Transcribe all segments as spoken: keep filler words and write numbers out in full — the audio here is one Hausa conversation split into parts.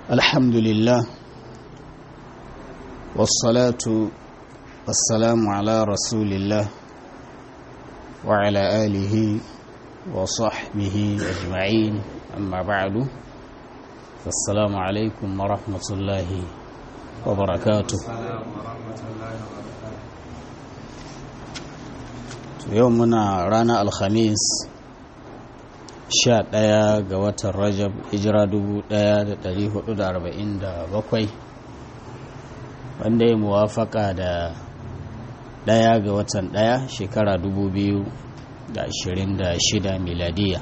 الحمد لله والصلاة والسلام على رسول الله وعلى آله وصحبه أجمعين أما بعد السلام عليكم ورحمة الله وبركاته يومنا رانا الخميس sha ɗaya ga watan rajab hijira dubu ɗaya da ɗari hudu da arba'in da bakwai wanda ya muwafaka da ɗaya ga watan ɗaya shekara dubu biyu da ashirin da shida miladiya.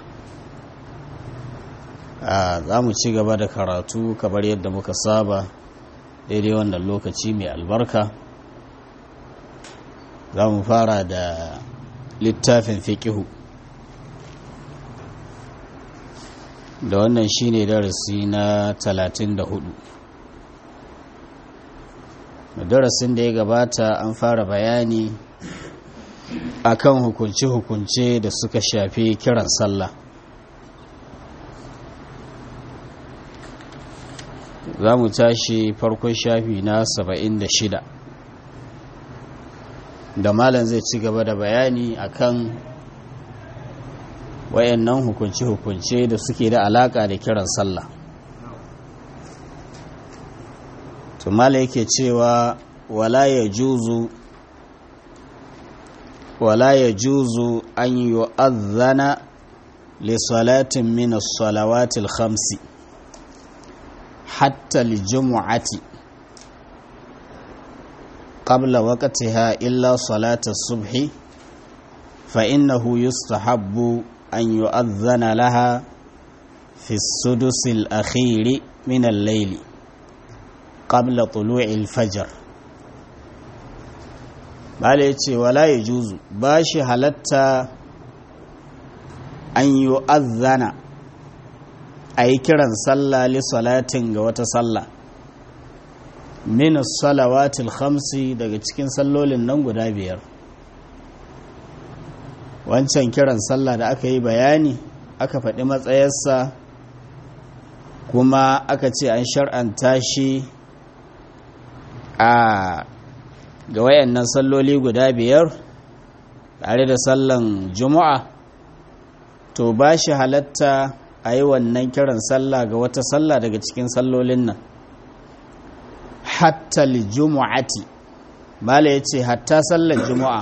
Za mu ci gaba da karatu kamar yadda muka saba daidai wannan lokaci mai albarka. Za mu fara da littafin fiqihu da wannan shine darasi na talatin da hudu. Darasin da ya gabata an fara bayani akan hukunce-hukunce da suka shafi kiran sallah. Za mu tashi farkon shafi na saba'in da shida da malam zai ci gaba da bayani akan wayannan hukunce-hukunce da suke da alaka da kiran sallah. tumala yake cewa wala ya juzu wala ya juzu an yu'adhana li salatin min as-salawati al-khamsi hatta li-jum'ati qabla waqtiha illa salata as-subhi fa innahu yustahabbu أن يؤذن لها في السدس الأخير من الليل قبل طلوع الفجر. بالتي ولا يجوز باشي هلتا أن يؤذن أي كرا صلى لصلاة وتصلى من الصلوات الخمس daga cikin sallolin nan guda biyar. Wancan kiran sallah da aka yi bayani aka faɗi matsayarsa kuma aka ce an shar'anta shi a ga wayannan salloli guda biyar tare da sallan juma'a, to ba shi halatta a yi wannan kiran sallah ga wata sallah daga cikin sallolin nan hatta li-jumu'ati. Mala ya ce hatta sallar juma'a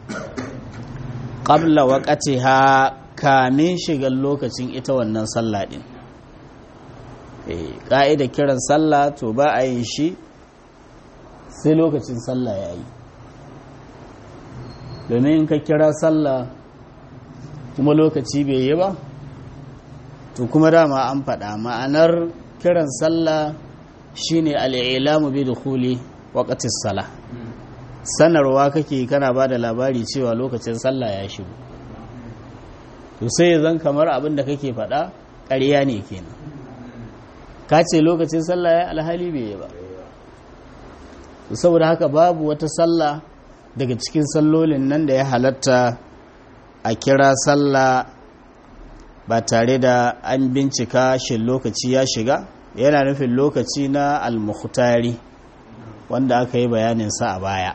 qabla waqtiha, kamin shigar lokacin ita wannan sallah din. eh kaida kiran sallah to ba a yin shi sai lokacin sallah yayi, domin in ka kira sallah kuma lokaci bai yi ba to kuma dama an faɗa ma'anar kiran sallah shine al-i'lamu bi dukhuli waqtis salah. Sanarwa kake kana ba da labari cewa lokacin sallah ya shigo, to sai zan kamar abin da kake faɗa ƙarya ne kenan, ka ce lokacin sallah ya alhali bai yi ba. Saboda haka babu wata sallah daga cikin sallolin nan da ya halatta a kira sallah ba tare da an bincika shin lokaci ya shiga, yana nufin lokaci na al-mukhtari wanda aka yi bayaninsa a baya.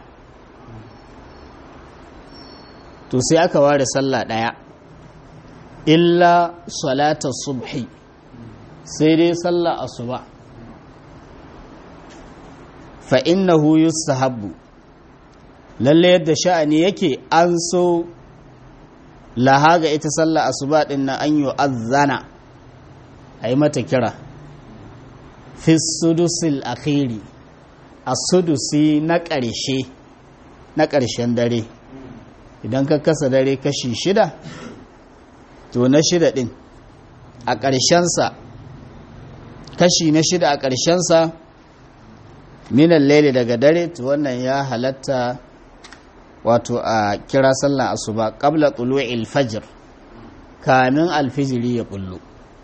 To sai aka ware sallah ɗaya, illa salata subhi, sai dai sallah asuba. Fa innahu yustahabbu, lalle yadda sha'ani yake an so laha ga ita sallah asuba din na an yu'azzana, ayi mata kira fi sudusil akhiri, a sudusi na ƙarshe na ƙarshen dare. Idan ka kasa dare kashi shida, to na shida ɗin a ƙarshensa, kashi na shida a ƙarshensa minan laili daga dare, to wannan ya halatta wato a kira sallan asuba qabla tulu'il fajr, kamin alfijiri ya kullu.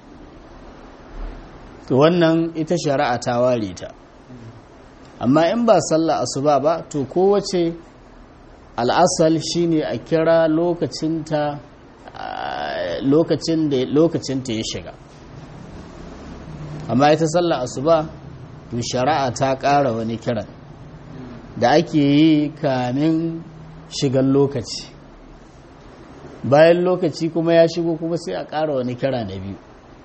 To wannan ita shari'a ta ware ta, amma in ba sallar asuba ba to kowace al'asal shine a kira lokacinta lokacin da lokacinta ya shiga. amma ita sallar asuba to shari'a ta ƙara wani kiran da ake yi kamin shigar lokaci, bayan lokaci kuma ya shigo kuma sai a ƙara wani kira na biyu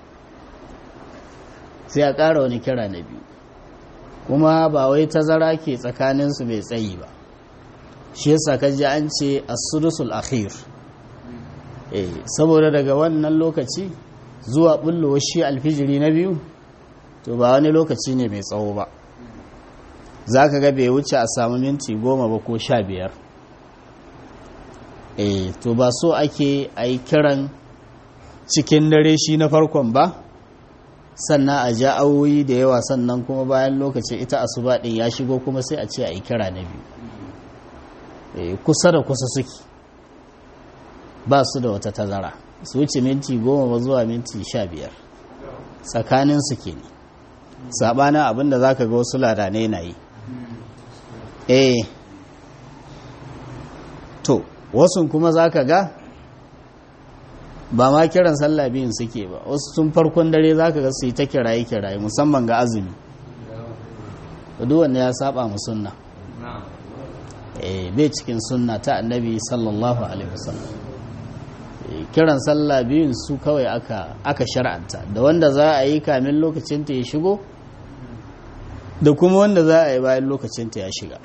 sai a ƙara wani kira na biyu kuma ba wai tazara ke tsakaninsu mai tsayi ba. Shi yasa kaji an ce as-sudusul akhir, eh saboda daga wannan lokaci zuwa bullowar shi alfijiri na biyu to ba wani lokaci ne mai tsawo ba, zaka ga bai wuce a samu minti goma ba ko sha biyar. eh to ba so ake a yi kiran cikin dare shi na farkon ba, sannan a ja awoyi da yawa, sannan kuma bayan lokaci ita asuba din ya shigo kuma sai a ce a yi kira na biyu. eh kusa da kusa suke, ba su da wata tazara, su wuce minti goma ba zuwa minti sha biyar tsakanin su ke ne, sabanin abinda za ka ga wasu ladanai na yi. eh to wasu kuma za ka ga ba ma kiran sallah biyun suke ba, wasu tun farkon dare za ka ga su yi ta kiraye-kiraye musamman ga azumi, duk wanda ya saba mu sunna, eh bai cikin sunna ta annabi sallallahu alaihi wasallam. kiran sallah biyun su kawai aka aka shar'anta, da wanda za a yi kamin lokacin ta ya shigo da kuma wanda za a yi bayan lokacin ta ya shiga.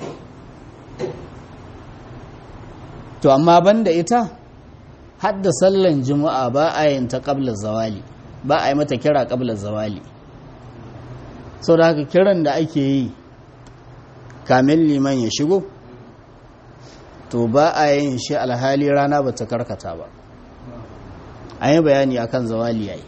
to amma banda ita hadda sallan juma'a ba a yin ta qabla zawali, ba a yi mata kira qabla zawali. sau da haka kiran da ake yi kamin liman ya shigo to ba a yin shi alhali rana ba ta karkata ba. an yi bayani akan zawali yayi,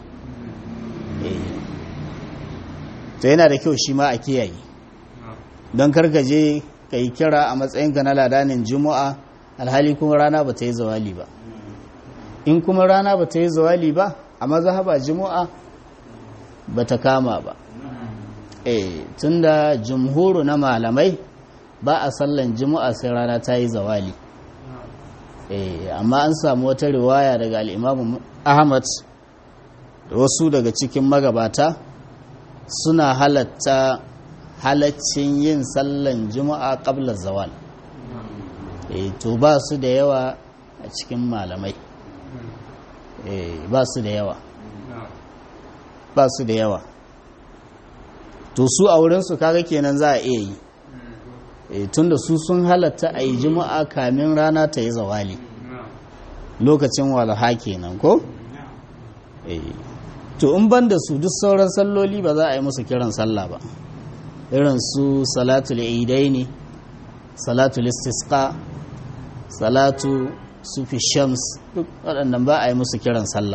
to yana da kyau shi ma a kiyaye, don karkaje ka yi kira a matsayinka na ladanin juma'a alhali kuma rana ba ta yi zawali ba. in kuma rana ba ta yi zawali ba a mazhaba juma'a ba ta kama ba. eh tunda jumhuru na malamai ba a sallan juma'a sai rana ta yi zawali. eh amma an samu wata riwaya daga al-Imam Ahmad da wasu daga cikin magabata suna halatta halaccin yin sallan juma'a qabla zawal. eh to ba su da yawa a cikin malamai, eh ba su da yawa ba su da yawa to su a wurinsu kaga kenan za a iya yi, eh tunda su sun halatta a yi juma'a kamin rana ta yi zawali lokacin walaha kenan ko. eh to in ban da su duk sauran salloli ba za a yi musu kiran sallah ba, irin su salatul idaini, salatul istisqa, salatu sufi shams, duk waɗannan ba a yi musu kiran sallah.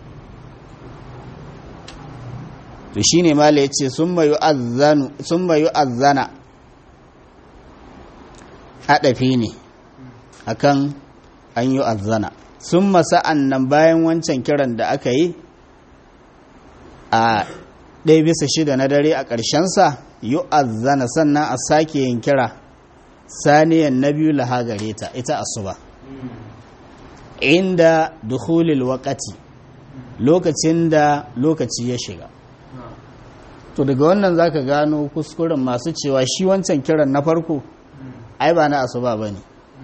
to shine mala yace summa yu'adhanu summa yu'adhana hadafi ne akan an yu'adhana, summa sa'an nan bayan wancan kiran da aka yi a ɗaya bisa shida na dare a ƙarshensa, yu'adhana sannan a sake yin kira saniyan na biyu laha gare ta ita asuba, inda dukhulil waqati lokacin da lokaci ya shiga. to daga wannan zaka gano kuskuren masu cewa shi wancan kiran na farko ai ba na asuba bane,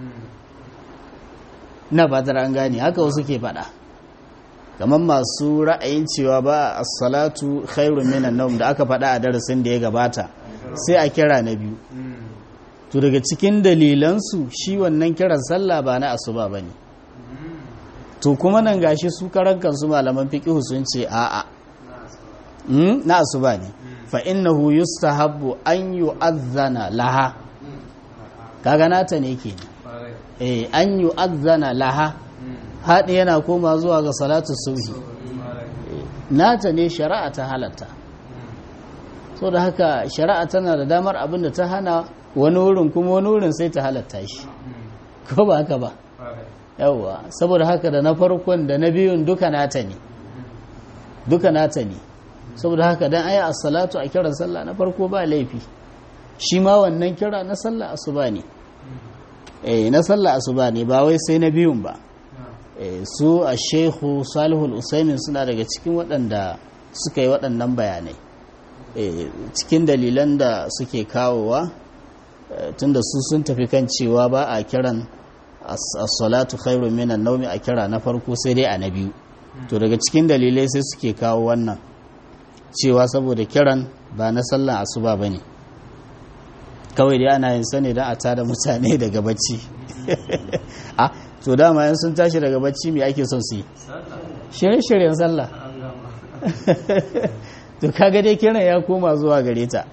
na fatar an gane haka wasu ke faɗa, kamar masu ra'ayin cewa ba as-salatu khairun minan nawm da aka faɗa a darasin da ya gabata sai a kira na biyu. to daga cikin dalilansu shi wannan kiran sallah ba na asuba bane. to kuma nan gashi su karan kansu malaman fiqh sun ce a'a na asuba ne, fa innahu yustahabbu an yu'adhdhana laha, kaga nata ne kenan. eh an yu'adhdhana laha haɗi yana koma zuwa ga salatu subhi, nata ne shari'a ta halatta. so da haka shari'a tana da damar abinda ta hana wani wurin kuma wani wurin sai ta halatta shi, ko ba haka ba. yawwa saboda haka da na farkon da na biyun duka nata ne, duka nata ne. saboda haka dan ayi as-salatu a kiran sallah na farko ba laifi, shi ma wannan kira na sallah asuba ne. eh na sallah asuba ne ba wai sai na biyun ba. eh su a Sheikhu Salihul Usaimin suna daga cikin waɗanda suka yi waɗannan bayanai cikin dalilan da suke kawowa tunda su sun tafi kan cewa ba a kiran as-salatu khairu minan nawmi a kira na farko sai dai a na biyu to daga cikin dalilai sai suke kawo wannan cewa saboda kiran ba na sallan asuba bane kawai dai ana yin sane don a tada mutane daga bacci a to dama yan sun tashi daga bacci me ake son su yi shirye-shiryen sallah to kaga dai kiran ya koma zuwa gare ta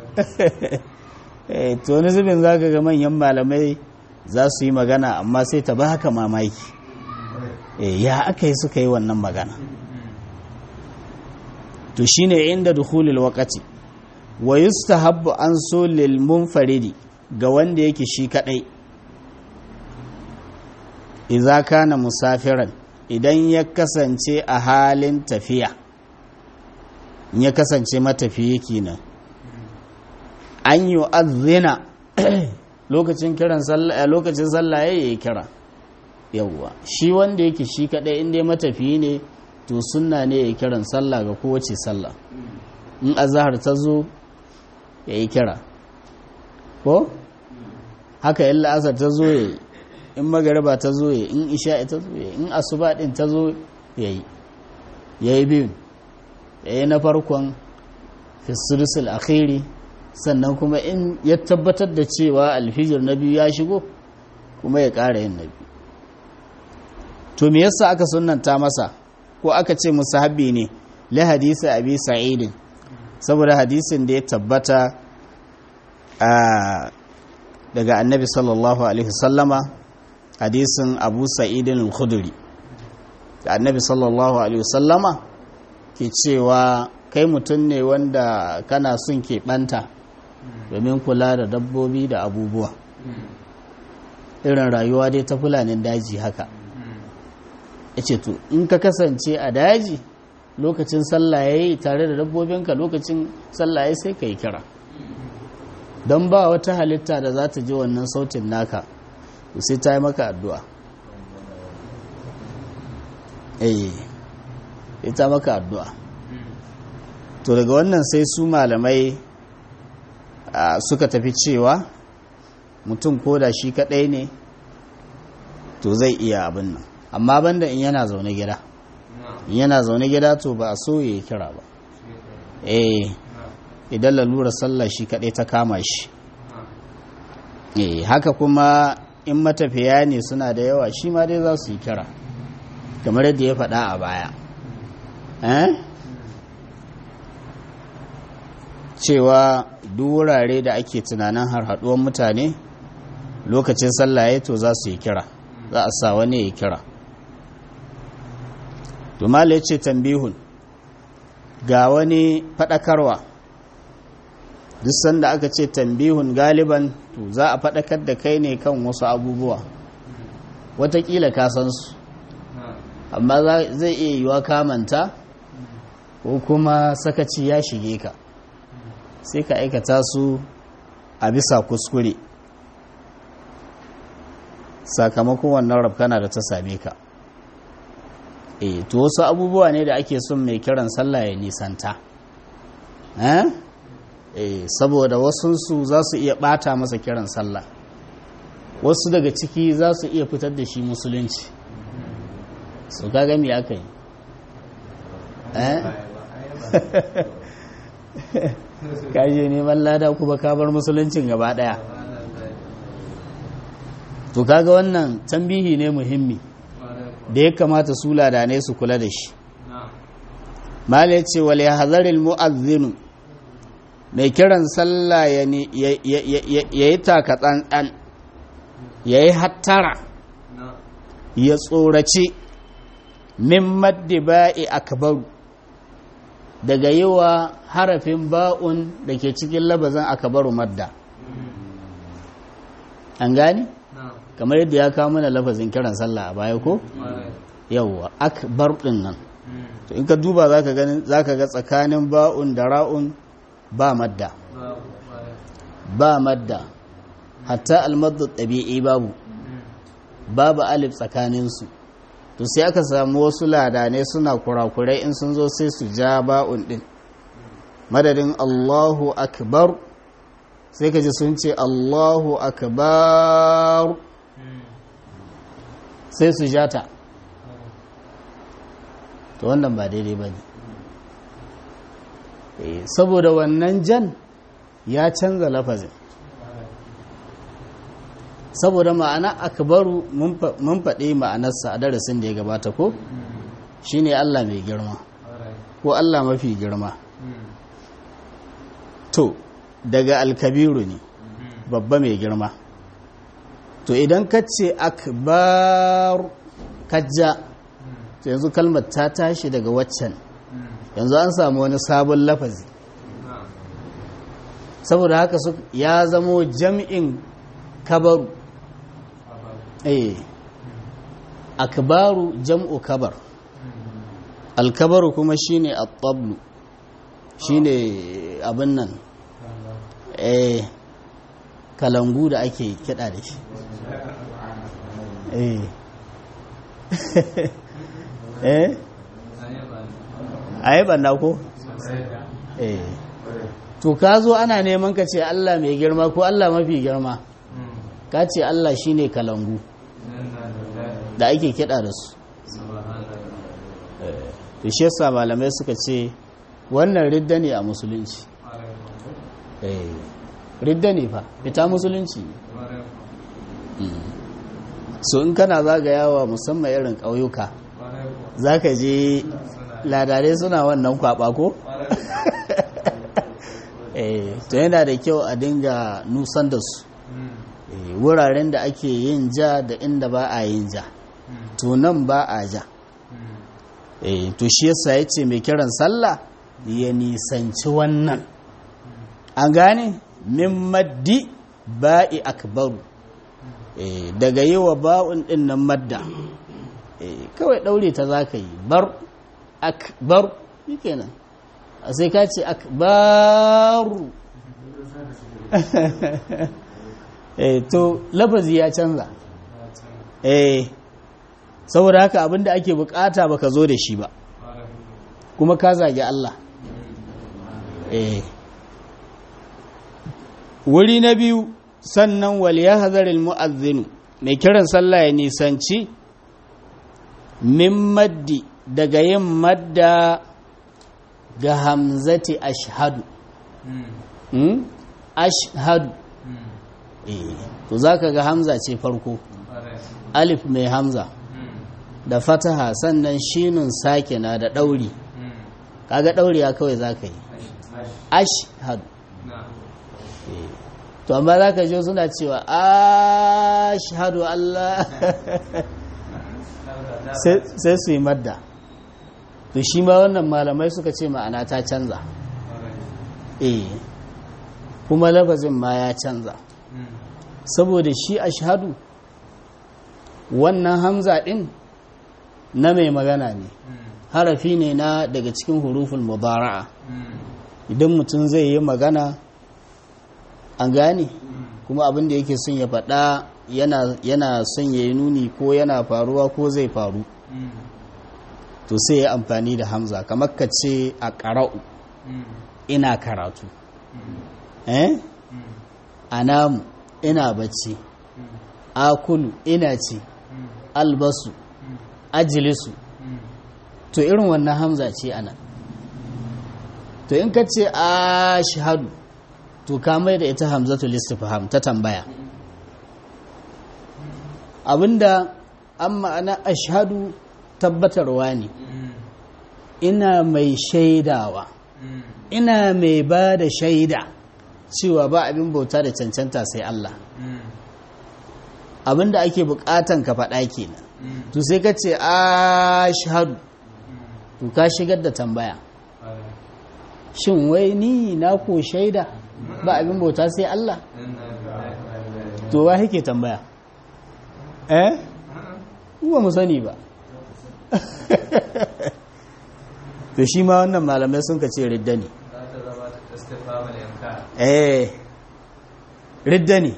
to wani zubin za ka ga manyan malamai za su yi magana amma sai ta ba haka mamaki ya aka yi suka yi wannan magana to shine inda dukhulul waqti wa yustahabbu an so lil munfaridi ga wanda yake shi kadai idza kana musafiran idan ya kasance a halin tafiya in ya kasance matafiyi kenan an yi azina lokacin kiran sallah lokacin sallah yayi kira yawwa shi wanda yake shi kadai inda matafiyi ne to sunna ne ya kiran sallah ga kowace sallah in azhar ta zo yayi kira ko haka illa asar ta zo yayi in magariba ta zo yayi in isha ta zo yayi in asuba din ta zo yayi yayi biyu yayi na farkon fi sulusul akhiri sannan kuma in ya tabbatar da cewa alfijir na biyu ya shigo kuma ya ƙara yin na biyu to me yasa aka sunnanta masa ko aka ce musahabi ne li hadisi abi sa'id saboda hadisin da ya tabbata daga annabi sallallahu alaihi wasallama hadisin abu sa'id al-khudri da annabi sallallahu alaihi wasallama ke cewa kai mutum ne wanda kana son ke banta domin kula da dabbobi da abubuwa irin rayuwa dai ta fulanin daji haka ya ce to in ka kasance a daji lokacin sallah ya yi tare da dabbobinka lokacin sallah ya sai ka yi kira don ba wata halitta da za ta ji wannan sautin naka sai ta yi maka addu'a eh ita maka addu'a to daga wannan sai su malamai suka tafi cewa mutum ko da shi kadai ne to zai iya abin nan amma banda in yana zaune gida in yana zaune gida to ba a so ya kira ba eh idan lalura sallah shi kadai ta kama shi eh haka kuma in matafiya ne suna da yawa shi ma dai za su yi kira kamar yadda ya faɗa a baya eh cewa duk wurare da ake tunanin har haɗuwar mutane lokacin sallah ya to za su yi kira za a sa wani ya kira to mala ya ce tambihun ga wani faɗakarwa duk sanda aka ce tambihun galiban to za a faɗakar da kai ne kan wasu abubuwa watakila ka san su amma zai iya yiwa kamanta ko kuma sakaci ya shige ka sai ka aikata su a bisa kuskure sakamakon wannan rafkana da ta same ka eh to wasu abubuwa ne da ake son mai kiran sallah ya nisanta eh eh saboda wasu su za su iya bata masa kiran sallah wasu daga ciki za su iya fitar da shi musulunci so kaga me aka yi eh kaje neman lada kuma ka bar musuluncin gaba daya to kaga wannan tambihi ne muhimmi da ya kamata su ladane su kula da shi mala ya ce wal yahzaril mu'adhdhin mai kiran sallah ya yi taka tsantsan ya yi hattara ya tsorace min maddi ba'i akbaru daga yi wa harafin ba'un da ke cikin labazin akabaru madda an gani? kamar yadda ya kawo mana lafazin kiran sallah a baya ko? yawwa akbar din nan to in ka duba za ka ga tsakanin ba'un da ra'un ba madda ba madda hatta almaddu ɗabi'i babu babu alif tsakaninsu to sai aka samu wasu ladanai suna kurakurai in sun zo sai su ja ba'un din madadin Allahu akbar sai ka ji sun ce Allahu akbar sai su jata to wannan ba daidai ba ne saboda wannan jan ya canza lafazin saboda ma'ana akbaru mun faɗi ma'anarsa a darasin da ya gabata ko shine Allah mai girma ko Allah mafi girma to daga alkabiru ne babba mai girma to idan ka ce akbar kajja yanzu kalmar ta tashi daga waccan yanzu an samu wani sabon lafazi saboda haka ya zamo jam'in kabaru eh akbaru jam'u kabar alkabaru kuma shine at-tablu shine abin nan eh kalangu da ake kida da shi eh eh ayi banda ko eh to ka zo ana neman ka ce Allah mai girma ko Allah mafi girma ka ce Allah shine kalangu da ake kiɗa da su to shi yasa malamai suka ce wannan ridda ne a musulunci eh ridda ne fa fita musulunci so in kana zagayawa musamman irin ƙauyuka zaka je ladare suna wannan kwaba ko eh to yana da kyau a dinga nusan da su wuraren da ake yin ja da inda ba a yin ja to nan ba a ja eh to shi yasa yace mai kiran sallah ya nisanci wannan an gane min maddi ba'i akbaru eh daga yiwa ba'un din nan madda eh kawai daure ta zaka yi bar akbar shikenan sai ka ce akbaru eh to lafazi ya canza eh saboda haka abinda ake bukata baka zo da shi ba kuma ka zagi Allah eh wuri na biyu sannan wal yahzaril mu'adhdhin mai kiran sallah ya nisanci min maddi daga yin madda ga hamzati ashhadu hmm? ashhadu eh to zaka ga hamza ce farko alif mai hamza da fataha sannan shinun sakina da dauri kaga dauriya kawai zaka yi ashhadu to amma zaka je suna cewa ashhadu Allah sai su yi madda to shi ma wannan malamai suka ce ma'ana ta canza eh kuma lafazin ma ya canza saboda shi ashhadu wannan hamza din na mai magana ne harafi ne na daga cikin huruful mudara'a idan mutum zai yi magana an gane kuma abin da yake son ya faɗa yana yana son ya yi nuni ko yana faruwa ko zai faru to sai ya amfani da hamza kamar ka ce a ƙara'u ina karatu eh anamu ina bacci akulu ina ci albasu ajilisu to irin wannan hamza ce ana to in ka ce ashhadu to ka mai da ita hamzatul istifham ta tambaya abinda an ma'ana ashhadu tabbatarwa ne ina mai shaidawa ina mai ba da shaida cewa ba abin bauta da cancanta sai Allah abinda ake bukatan ka faɗa kenan to sai ka ce ashhadu to ka shigar da tambaya shin wai ni na ko shaida ba abin bauta sai Allah to wa yake tambaya eh ba mu sani ba to shi ma wannan malamai sun ka ce ridda ne eh ridda ne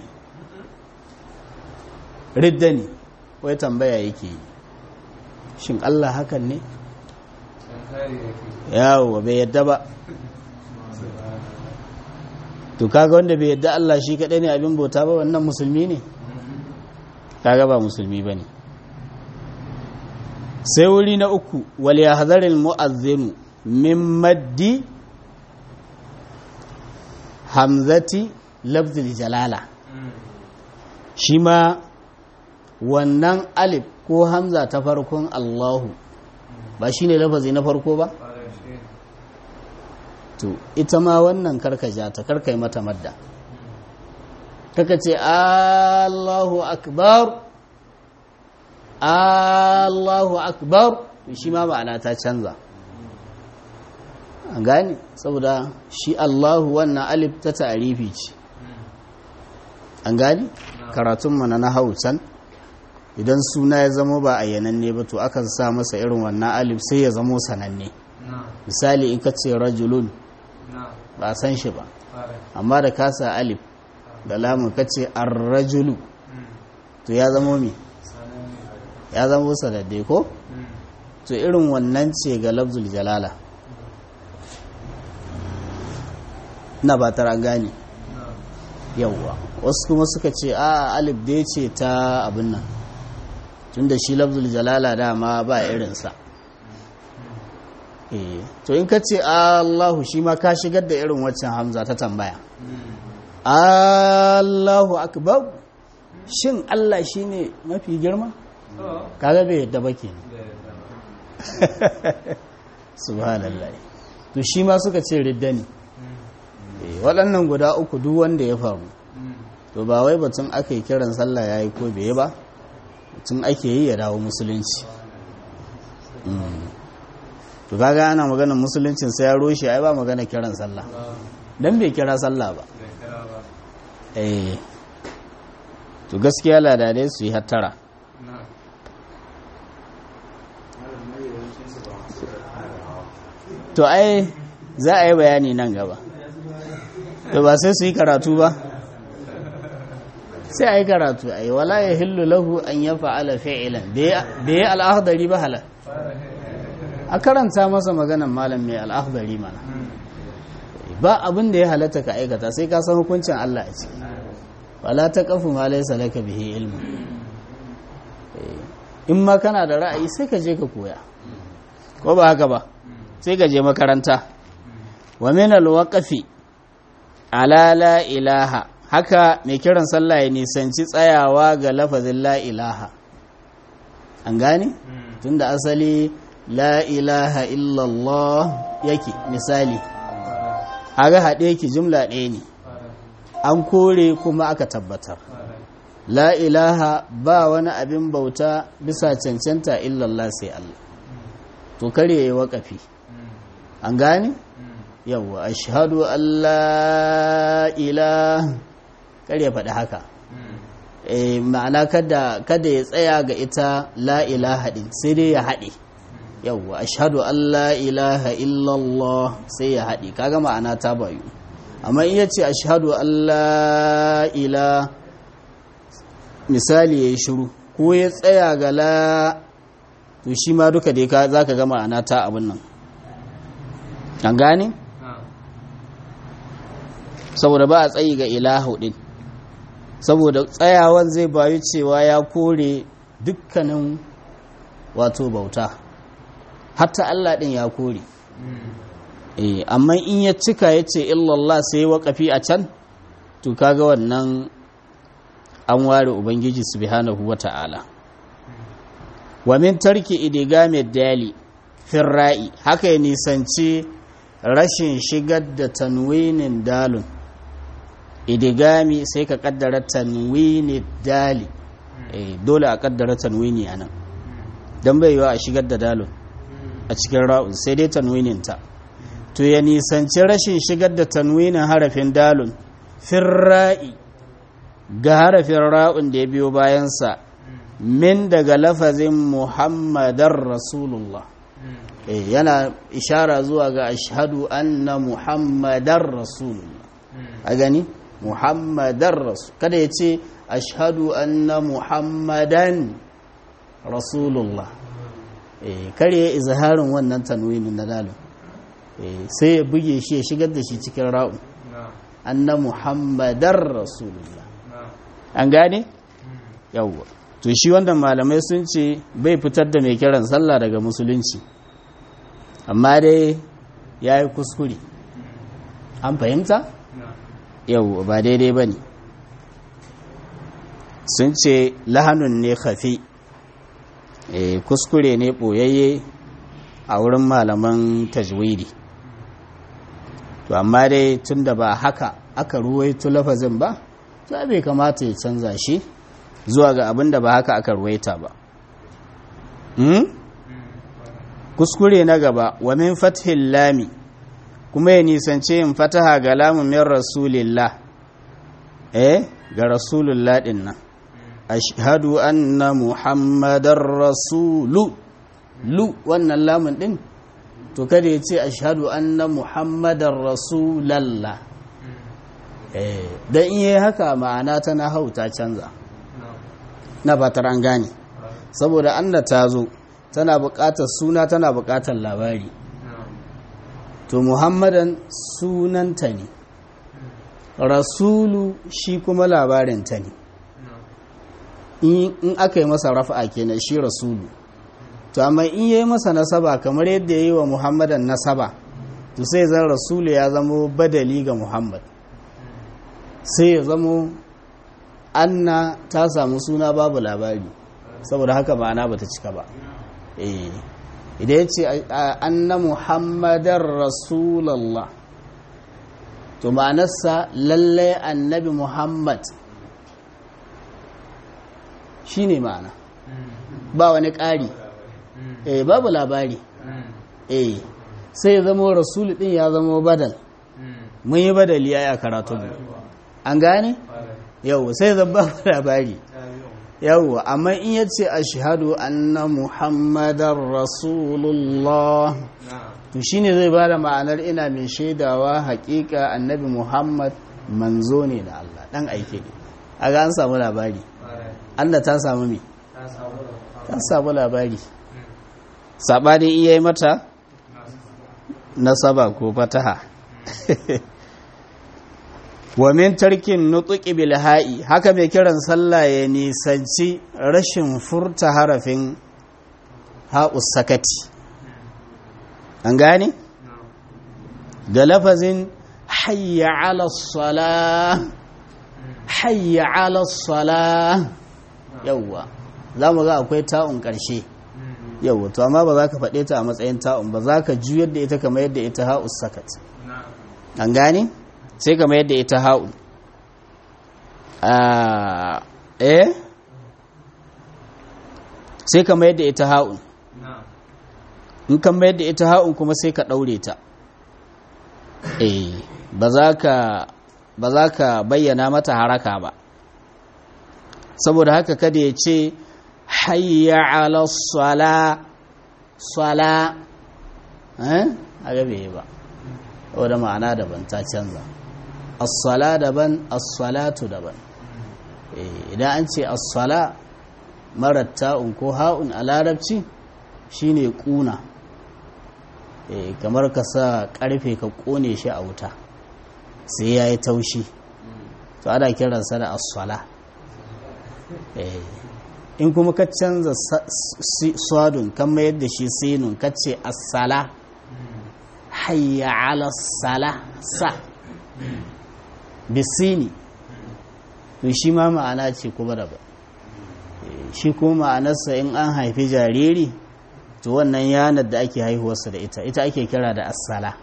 ridda ne wai tambaya yake yi shin Allah hakan ne yawo bai yadda ba to kaga wanda bai yadda Allah shi kadai ne abin bauta ba wannan musulmi ne kaga ba musulmi bane sai wuri na uku wal yahzaril mu'azzinu min maddi hamzati lafzul jalala shi ma wannan alif ko hamza ta farkon Allahu ba shine lafazi na farko ba to ita ma wannan karkaja ta karkai mata madda kaka ce Allahu akbar Allahu akbar shi ma ma'ana ta canza an gane saboda shi Allahu wannan alif ta ta'arifi ce an gane karatun mana na hausan idan suna ya zama ba a yananne ba to akan sa masa irin wannan alif sai ya zamo sananne misali in ka ce rajulun ba a san shi ba amma da kasa alif da lamun ka ce ar-rajulu to ya zamo me ya zamo sananne ko to irin wannan ce ga lafzul jalala na ba tara gane yawwa wasu kuma suka ce a alif da ya ce ta abin nan tun da shi lafzul jalala dama ba irinsa to in ka ce Allahu shi ma ka shigar da irin waccan hamza ta tambaya Allahu akbar shin Allah shi ne mafi girma kaga bai yadda ba ke subhanallah to shi ma suka ce ridda ne waɗannan guda uku duk wanda ya faru to ba wai batun aka yi kiran sallah ya yi ko bai ba batun ake yi ya dawo musulunci to kaga ana maganar musuluncin sai ya roshe ai ba magana kiran sallah dan bai kira sallah ba eh to gaskiya ladadai su yi hattara to ai za a yi bayani nan gaba to ba sai su yi karatu ba sai a yi karatu a yi wala ya hillu lahu an ya fa'ala fa'ilan bai yi al'akhdari ba halar a karanta masa maganan malam mai al'akhdari mana ba abin da ya halatta ka aikata sai ka san hukuncin Allah a ciki wala ta kafu ma laysa laka bihi ilmu in ma kana da ra'ayi sai ka je ka koya ko ba haka ba sai ka je makaranta wa min al-waqfi ala la ilaha haka mai kiran sallah ya nisanci tsayawa ga lafazin la ilaha an gane tunda asali la ilaha illallah yake misali haga haɗe yake jumla ɗaya ne an kore kuma aka tabbatar la ilaha ba wani abin bauta bisa cancanta illallah sai Allah to kare yayi waƙafi an gane yawwa ashhadu an la ilaha kare faɗi haka e, ma'ana kada kada ya tsaya ga ita la ilaha din sai dai ya haɗe yawwa ashhadu an la ilaha illallah sai ya haɗe kaga ma'ana ta bayu amma in yace ashhadu an la ilaha misali yayi shiru ko ya tsaya ga la to shi ma duka dai ka zaka ga ma'ana ta abin nan an gane saboda ba a tsayi ga ilahu din saboda tsayawan zai bayu cewa ya kore dukkanin wato bauta hatta Allah din ya kore eh amma in ya cika yace illallah sai waqafi a can to kaga wannan an ware ubangiji subhanahu wata'ala wa min tarki idigami dali firra'i haka ya nisanci rashin shigar da tanwinin dalun idigami sai ka kaddara tanwini dali eh dole a kaddara tanwini anan dan bai yiwa a shigar da dalun a cikin ra'un sai dai tanwinin ta to ya nisanci rashin shigar da tanwinin harafin dalun firra'i ga harafin ra'un da ya biyo bayan sa min daga lafazin muhammadar rasulullah eh yana ishara zuwa ga ashhadu anna muhammadar rasulullah a gani muhammadar rasul kada ya ce ashhadu anna muhammadan rasulullah eh kare ya izharin wannan tanwinin na dalil eh sai ya buge shi ya shigar da shi cikin ra'u anna muhammadar rasulullah an gane yawwa to shi wannan malamai sun ce bai fitar da mai kiran sallah daga musulunci amma dai yayi kuskure an fahimta yawwa ba daidai bane sun ce lahanun ne khafi eh kuskure ne boyayye a wurin malaman tajwidi to amma dai tunda ba haka aka ruwaito lafazin ba to bai kamata ya canza shi zuwa ga abin da ba haka aka ruwaita ba hmm? kuskure na gaba wa min fathil lami kuma ya nisance yin fataha ga lamun min rasulillah eh ga rasulullah din nan ashhadu anna muhammadar rasulu lu wannan lamun din to kada ya ce ashhadu anna muhammadar rasulallah eh dan in yayi haka ma'ana ta na hauta canza na fatar an gane saboda anna ta zo tana buƙatar suna tana buƙatar labari to muhammadan sunanta ne rasulu shi kuma labarinta ne in aka yi masa rafa'a kenan shi rasulu to amma in yayi masa nasaba kamar yadda yayi wa muhammadan nasaba to sai zan rasulu ya zamo badali ga muhammad sai ya zamo anna ta samu suna babu labari saboda haka ma'ana bata cika ba eh idan ya ce anna muhammadar rasulallah to ma'anarsa lallai annabi muhammad shine ma'ana ba wani ƙari eh babu labari eh sai ya zama rasulu din ya zama badal mun yi badali ya karatu an gane yau sai zan babu labari yau amma in ya ce ashhadu anna muhammadar rasulullah to shine zai bada ma'anar ina mai shaidawa haƙiƙa annabi muhammad manzo ne da Allah dan aike ne aga an samu labari Allah ta samu me ta samu labari sabani iya yi mata nasaba ko fataha wa min tarkin nutqi bil ha'i haka mai kiran sallah ya nisanci rashin furta harafin ha'us sakati an gane da lafazin hayya ala salah hayya ala salah yawwa zamu ga akwai ta'un karshe yawwa to amma ba za ka faɗe ta a matsayin ta'un ba za ka juyar da ita kamar yadda ita ha'us sakati an gane sai kamar yadda ita ha'un eh sai kamar yadda ita ha'un in kamar yadda ita ha'un kuma sai ka ɗaure ta eh ba za ka ba za ka bayyana mata haraka ba saboda haka kada ya ce hayya ala sala sala eh a gabe ba wadda ma'ana daban ta canza as-sala daban as-salatu daban idan an ce as-sala marar ta'un ko ha'un a larabci shine kuna kamar ka sa karfe ka kone shi a wuta sai ya yi taushi to ana kiransa da as-sala in kuma ka canza swadun kan mayar da shi sinun ka ce as-sala hayya ala sala sa bisini to shi ma ma'ana ce kuma da ba shi kuma ma'anarsa in an haifi jariri to wannan yanar da ake haihuwarsa da ita ita ake kira da as-sala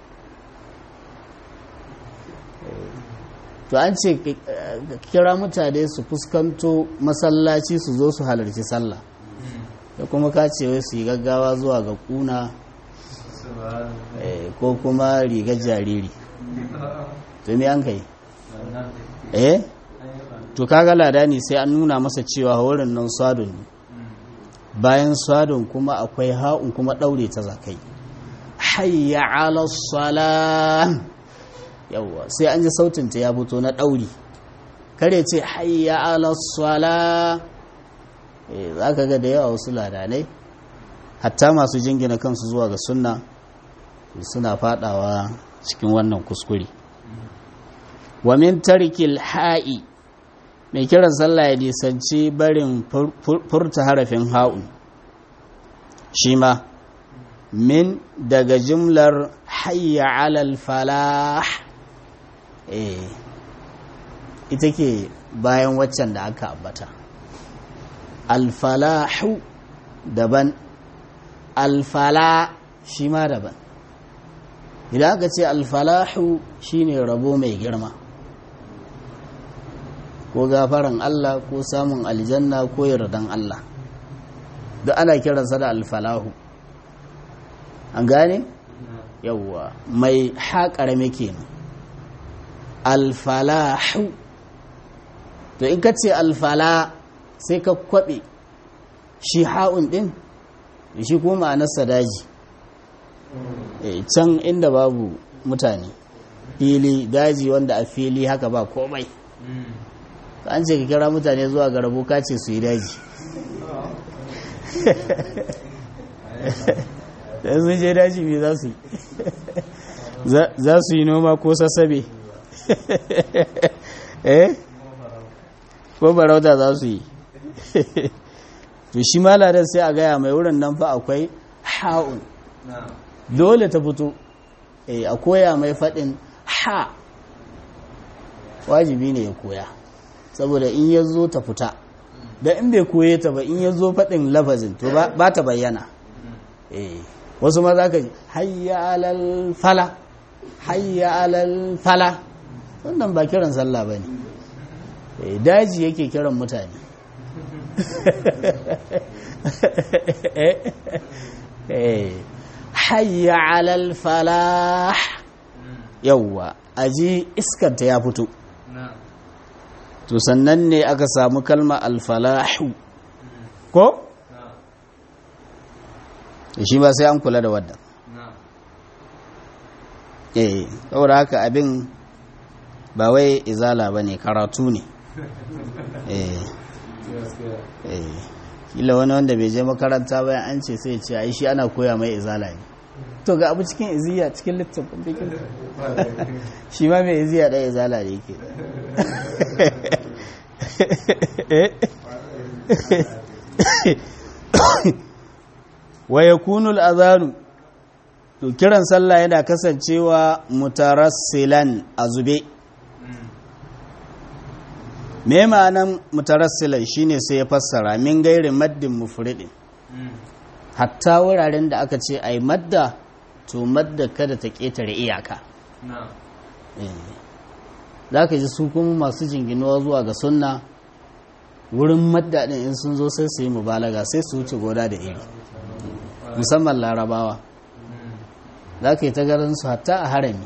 to an ce kira mutane su fuskanto masallaci su zo su halarci sallah da kuma ka ce wai su yi gaggawa zuwa ga kuna ko kuma rigar jariri to me an kai eh to kaga ladani sai an nuna masa cewa wurin nan swadun ne bayan swadun kuma akwai ha'un kuma daure ta zakai hayya ala salah yawa sai an ji sautin ta ya fito na dauri kare ce hayya ala salah eh zaka ga da yawa wasu ladanai hatta masu jingina kansu zuwa ga sunna suna fadawa cikin wannan kuskure wa min tarkil ha'i mai kiran sallah ya nisanci barin furta harafin ha'un shi ma min daga jumlar hayya alal falah eh ita ke bayan waccan da aka ambata alfalahu daban alfala shi ma daban idan aka ce alfalahu shine rabo mai girma ko gafaran Allah ko samun aljanna ko yardan Allah duk ana kiransa da alfalahu an gane yawwa mai haƙarame kenan alfalahu to in ka ce alfala sai ka kwaɓe shi ha'un ɗin shi kuma ma'anarsa daji can inda babu mutane fili daji wanda a fili haka ba komai an ce ka kira mutane zuwa ga rabo ka ce su yi daji da sun je daji me za su yi za su yi noma ko sassabe eh ko barauta za su yi to shi maladan sai a gaya mai wurin nan fa akwai ha'un dole ta fito eh a koya mai faɗin ha wajibi ne ya koya saboda in ya zo ta fita da in bai koye ta ba in ya zo faɗin lafazin to ba ta bayyana eh wasu ma za ka ji hayya alal fala hayya alal fala wannan ba kiran sallah ba ne daji yake kiran mutane hayya alal falah yawwa aji iskanta ya fito to sannan ne aka samu kalma alfalahu ko shi ba sai an kula da wadda eh saboda haka abin ba wai izala ba ne karatu ne eh eh kila wani wanda bai je makaranta bayan an ce sai ce ai shi ana koya mai izala ne to ga abu cikin iziya cikin littafin bikin shi ma mai iziya ɗaya izala ne yake wa yakunu al-adhanu to kiran sallah yana kasancewa mutarassilan azube me ma'anan mutarassilan shine sai ya fassara min gairi maddin mufridin hatta wuraren da aka ce ai madda to madda kada ta ketare iyaka za ka ji su kuma masu jinginuwa zuwa ga sunna wurin madda din in sun zo sai su yi mubalaga sai su wuce goda da iri musamman larabawa za ka yi ta garin su hatta a harami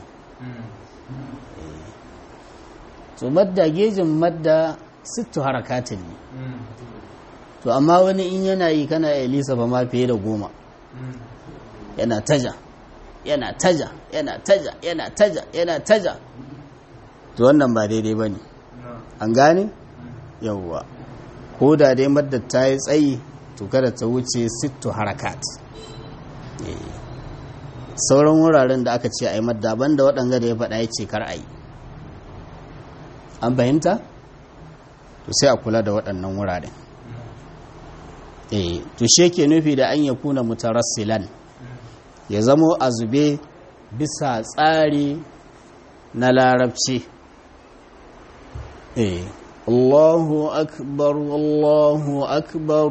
to madda gejin madda sittu harakatin ne to amma wani in yana yi kana elisa ba ma fiye da goma yana taja yana taja yana taja yana taja yana taja to wannan ba daidai ba ne an gane yawwa ko da dai madda ta yi tsayi to kada ta wuce sittu harakat sauran wuraren da aka ce a yi madda banda waɗanda da ya faɗa ya ce kar a yi an fahimta to sai a kula da waɗannan wuraren eh to she ke nufi da an ya kuna mutarassilan ya zamo a zube bisa tsari na larabci eh Allahu akbar Allahu akbar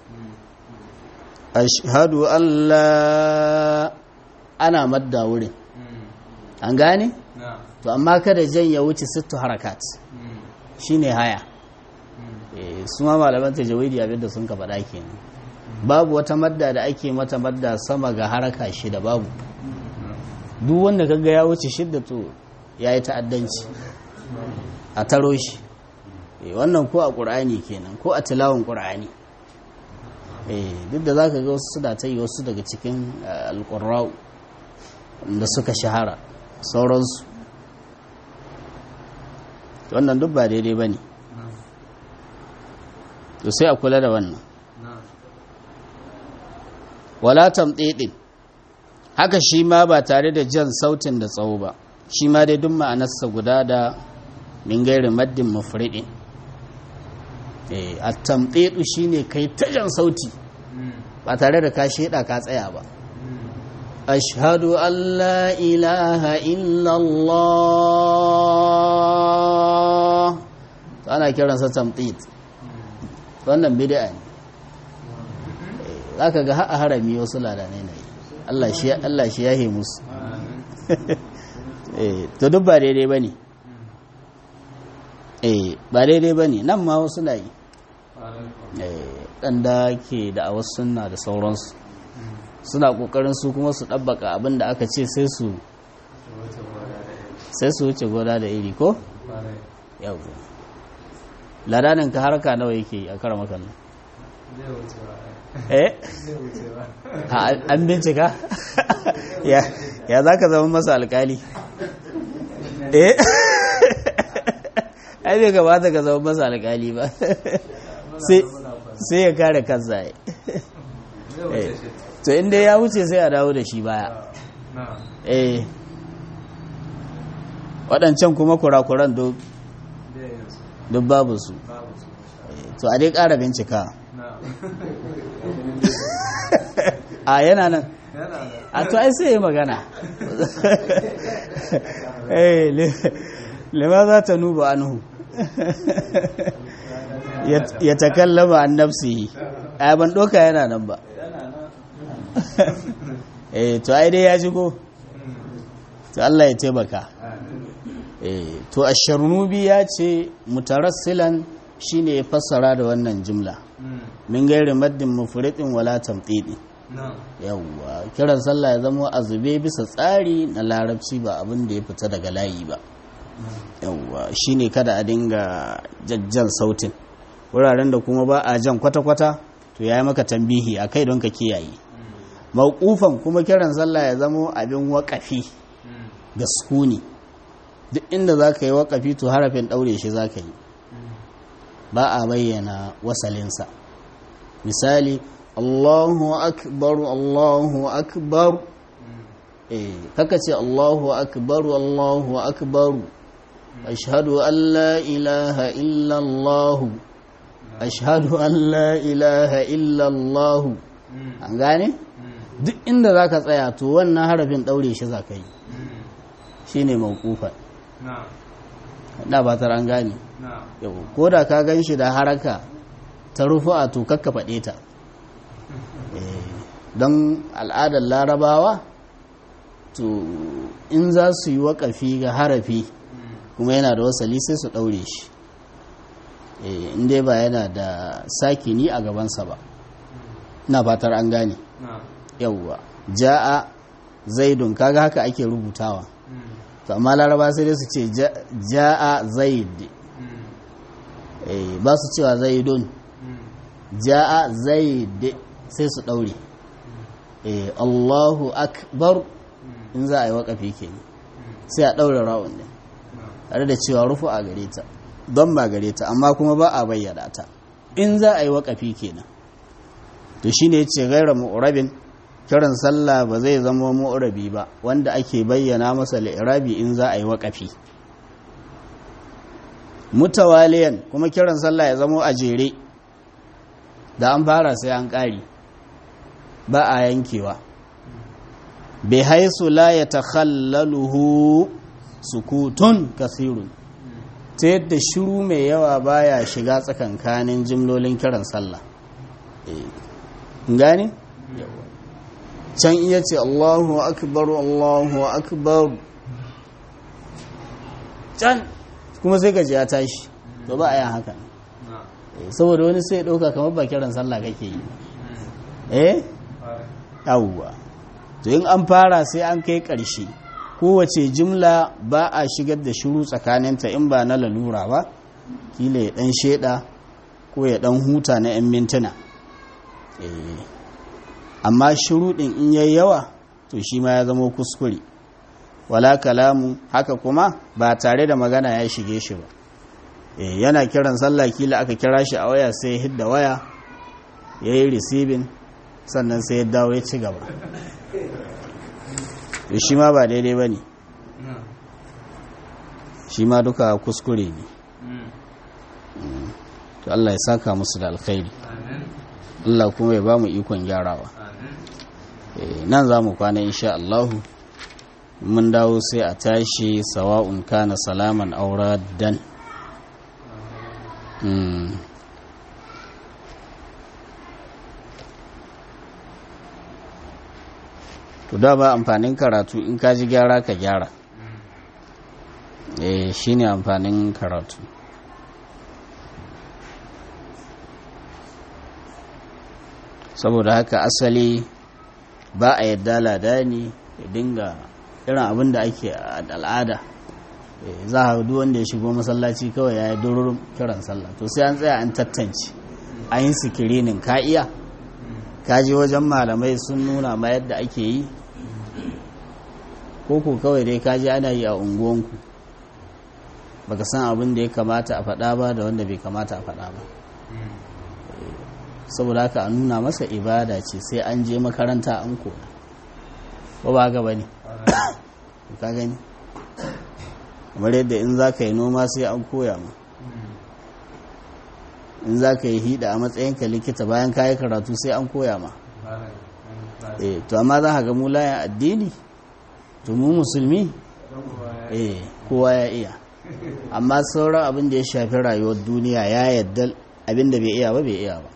ashhadu an la ana madda wurin an gane to amma kada jan ya wuce sittu harakat shine haya eh su ma malaman tajawidi abinda sun ka faɗa kenan babu wata madda da ake mata madda sama ga haraka shida babu duk wanda kaga ya wuce shidda to yayi ta'addanci a taro shi eh wannan ko a qur'ani kenan ko a tilawun qur'ani eh duk da zaka ga wasu suna tayi wasu daga cikin alqurra'u da suka shahara sauransu wannan duk ba daidai ba ne to sai a kula da wannan wala tamɗiɗin haka shi ma ba tare da jan sautin da tsawo ba shi ma dai duk ma'anarsa guda da min gairi maddin mufridin. eh at-tamtitu shine kai tajan sauti ba tare da ka sheda ka tsaya ba. ashhadu an la ilaha illallah to ana kiransa tamtit. wannan bid'a ne. zaka ga har harami wasu ladanai ne. Allah shi Allah shi yahe musu. eh to duk ba daidai bane. eh ba daidai bane nan ma wasu na yi. eh dan da ke da awas sunna da sauransu suna kokarin su kuma su dabbaka abin da aka ce sai su sai su wuce goda da iri ko yau ladanin ka harka nawa yake a karama kallon eh an bincika ya ya zaka zama masa alkali eh ai bai kamata ka zama masa alkali ba sai sai ya kare kansa eh to inda ya wuce sai a dawo da shi baya. eh waɗancan kuma kurakuran duk babu su. to a dai ƙara bincika. a yana nan a to ai sai yi magana. eh lima za ta nuba anhu ya takallama an nafsihi. a ban ɗoka yana nan ba. eh to ai dai ya ji ko to Allah ya taimaka. eh to ash-Sharnubi ya ce mutarassilan shine ya fassara da wannan jumla min gairi maddin mufridin wala tamtidi. yawwa kiran sallah ya zama azube bisa tsari na larabci ba abin da ya fita daga layi ba. yawwa shine kada a dinga jajjan sautin wuraren da kuma ba a jan kwata-kwata to yayi maka tambihi akai don ka kiyaye. mawqufan kuma kiran sallah ya zama abin waƙafi da sukuni. duk inda zaka yi waƙafi to harafin daure shi zaka yi ba a bayyana wasalinsa. misali Allahu akbar Allahu akbar. eh kaka ce Allahu akbar Allahu akbar. ashhadu an la ilaha illa Allah ashhadu an la ilaha illa Allah. an gane duk inda zaka tsaya to wannan harafin daure shi zaka yi shine mawqufan. da ba tar an gane yau ko da ka gan shi da haraka ta rufu'a to kakka faɗe ta. don al'adar larabawa to in za su yi waƙafi ga harafi kuma yana da wasali sai su ɗaure shi inda ba yana da sakini a gabansa ba. na fatar an gane yauwa ja'a zaidun kaga haka ake rubutawa to amma laraba sai dai su ce ja'a zaid. ba su cewa zaidun ja'a zaid sai su daure. Allahu akbar in za a yi waƙafi ke sai a daure rawun ne tare da cewa rufu a gare ta don ba gare ta amma kuma ba a bayyana ta in za a yi waƙafi kenan. to shine yace gaira mu'rabin kiran sallah ba zai zama mu'rabi ba wanda ake bayyana masa li'irabi in za a yi waƙafi. mutawaliyan kuma kiran sallah ya zama a jere da an fara sai an ƙari ba a yankewa. bai haisu la ya takhallaluhu sukutun kasirun ta yadda shiru mai yawa baya shiga tsakankanin jimlolin kiran sallah. gane? can iya ce Allahu akbar Allahu akbar can kuma sai gaji ya tashi to ba a yin haka saboda wani sai ɗauka kamar ba kiran sallah kake yi. eh yawwa to in an fara sai an kai ƙarshe kowace jimla ba a shigar da shiru tsakaninta in ba na lalura ba kila ya ɗan sheda ko ya ɗan huta na 'yan mintuna. amma shiru ɗin in yayi yawa to shi ma ya zama kuskure. wala kalamu haka kuma ba tare da magana ya shige shi ba. yana kiran sallah kila aka kira shi a waya sai ya hidda waya ya yi receiving sannan sai ya dawo ya ci gaba. to shi ma ba daidai ba ne. shi ma duka kuskure ne. To Allah ya saka musu da alkhairi, Allah kuma ya ba mu ikon gyarawa. Nan za mu kwana insha Allahu, mun dawo sai a tashi sawa'un kana salaman aura dan. To da ba amfanin karatu in ka ji gyara ka gyara, eh shi ne amfanin karatu. Saboda haka asali ba a yadda ladani ya dinga irin abin da ake al'ada, za a duk wanda ya shigo masallaci kawai ya yi dururin kiran sallah. To sai an tsaya an tattance, an yi sikirinin ka iya, ka je wajen malamai sun nuna ma yadda ake yi, ko ko kawai dai ka je ana yi a unguwanku, baka san abin da ya kamata a faɗa ba da wanda bai kamata a faɗa ba. Saboda haka a nuna masa ibada ce sai an je makaranta an koya, ba ba ga bane ka gani, kamar yadda in za ka yi noma sai an koya ma, in za ka yi hida a matsayinka likita bayan ka yi karatu sai an koya ma. Eh to amma za ka ga mu layan addini, to mu musulmi eh kowa ya iya, amma sauran abin da ya shafi rayuwar duniya ya yadda abin da bai iya ba bai iya ba.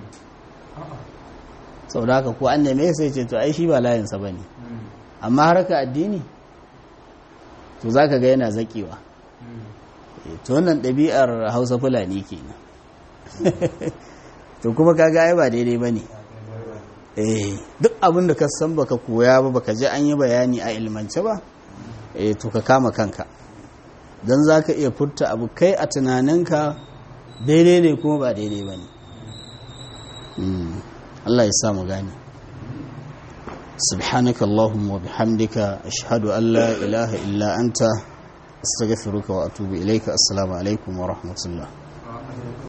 Sau da haka ko an neme sai ce to ai shi ba layinsa ba ne, amma harka addini to za ka ga yana zaƙewa. To wannan ɗabi'ar hausa fulani kenan. To kuma kaga ai ba daidai ba ne. Eh duk abin da ka san baka koya ba baka ji an yi bayani a ilmance ba, eh to ka kama kanka, don za ka iya furta abu kai a tunaninka daidai ne kuma ba daidai ba ne. Allah ya samu gani. Subhanaka Allahumma wa bihamdika ashhadu an la ilaha illa anta astaghfiruka wa atubu ilayka. Assalamu alaikum wa rahmatullah.